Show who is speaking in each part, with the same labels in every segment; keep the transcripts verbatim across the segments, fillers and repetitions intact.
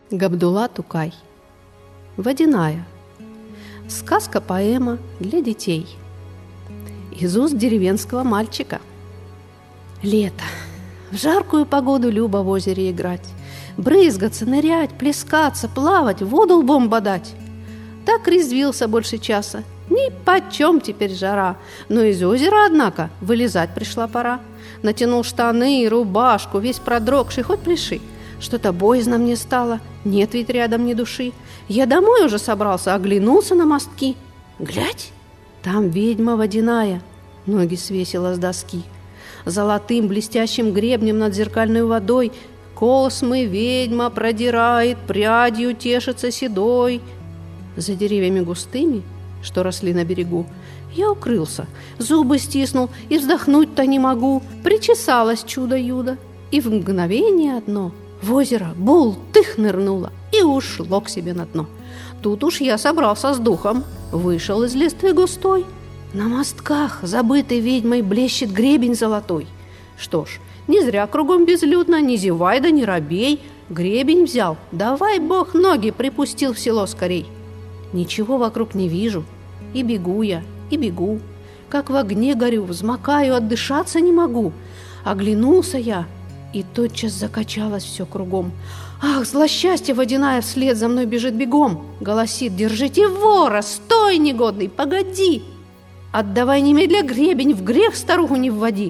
Speaker 1: Габдулла Тукай. Водяная. Сказка-поэма для детей. Из уст деревенского мальчика. Лето. В жаркую погоду любо в озере играть, брызгаться, нырять, плескаться, плавать, воду лбом бодать. Так резвился больше часа. Ни почем теперь жара. Но из озера, однако, вылезать пришла пора. Натянул штаны и рубашку, весь продрогший, хоть пляши. Что-то боязно мне стало, нет ведь рядом ни души. Я домой уже собрался, оглянулся на мостки. Глядь, там ведьма водяная, ноги свесила с доски. Золотым блестящим гребнем над зеркальной водой космы ведьма продирает, прядью тешится седой. За деревьями густыми, что росли на берегу, я укрылся, зубы стиснул и вздохнуть-то не могу. Причесалось чудо-юдо, и в мгновение одно в озеро бултых нырнуло и ушло к себе на дно. Тут уж я собрался с духом, вышел из листвы густой. На мостках, забытой ведьмой, блещет гребень золотой. Что ж, не зря кругом безлюдно, не зевай да не робей. Гребень взял, давай бог ноги, припустил в село скорей. Ничего вокруг не вижу, и бегу я, и бегу. Как в огне горю, взмокаю, отдышаться не могу. Оглянулся я, и тотчас закачалось все кругом. Ах, злосчастье водяная вслед за мной бежит бегом. Голосит: держите вора, стой, негодный, погоди. Отдавай немедля гребень, в грех старуху не вводи.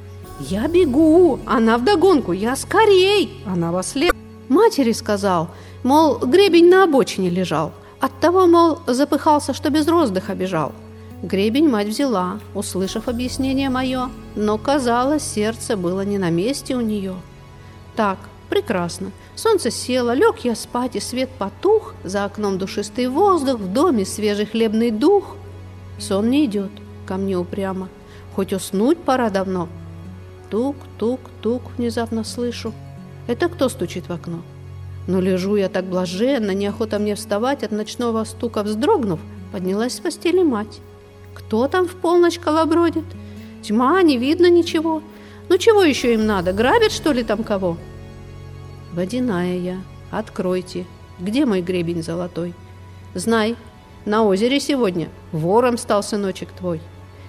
Speaker 1: Я бегу, она вдогонку, я скорей, она во след. Матери сказал, мол, гребень на обочине лежал. Оттого, мол, запыхался, что без роздыха бежал. Гребень мать взяла, услышав объяснение мое, но, казалось, сердце было не на месте у нее. Так, прекрасно. Солнце село, лег я спать, и свет потух, за окном душистый воздух, в доме свежий хлебный дух. Сон не идет ко мне упрямо, хоть уснуть пора давно. Тук-тук-тук внезапно слышу. Это кто стучит в окно? Но лежу я так блаженно, неохота мне вставать, от ночного стука вздрогнув, поднялась с постели мать. Кто там в полночь колобродит? Тьма, не видно ничего. Ну чего еще им надо? Грабят, что ли, там кого? Водяная я, откройте. Где мой гребень золотой? Знай, на озере сегодня вором стал сыночек твой.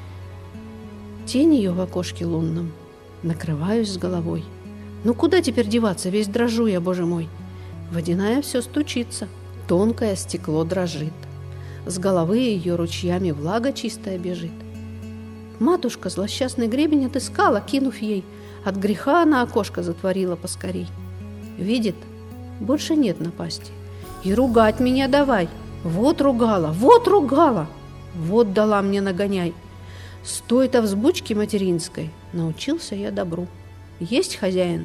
Speaker 1: Тень ее в окошке лунном. Накрываюсь с головой. Ну куда теперь деваться? Весь дрожу я, боже мой. Водяная все стучится, тонкое стекло дрожит. С головы ее ручьями влага чистая бежит. Матушка злосчастный гребень отыскала, кинув ей. От греха она окошко затворила поскорей. Видит, больше нет напасти. И ругать меня давай. Вот ругала, вот ругала. Вот дала мне нагоняй. С той-то взбучки материнской научился я добру. Есть хозяин,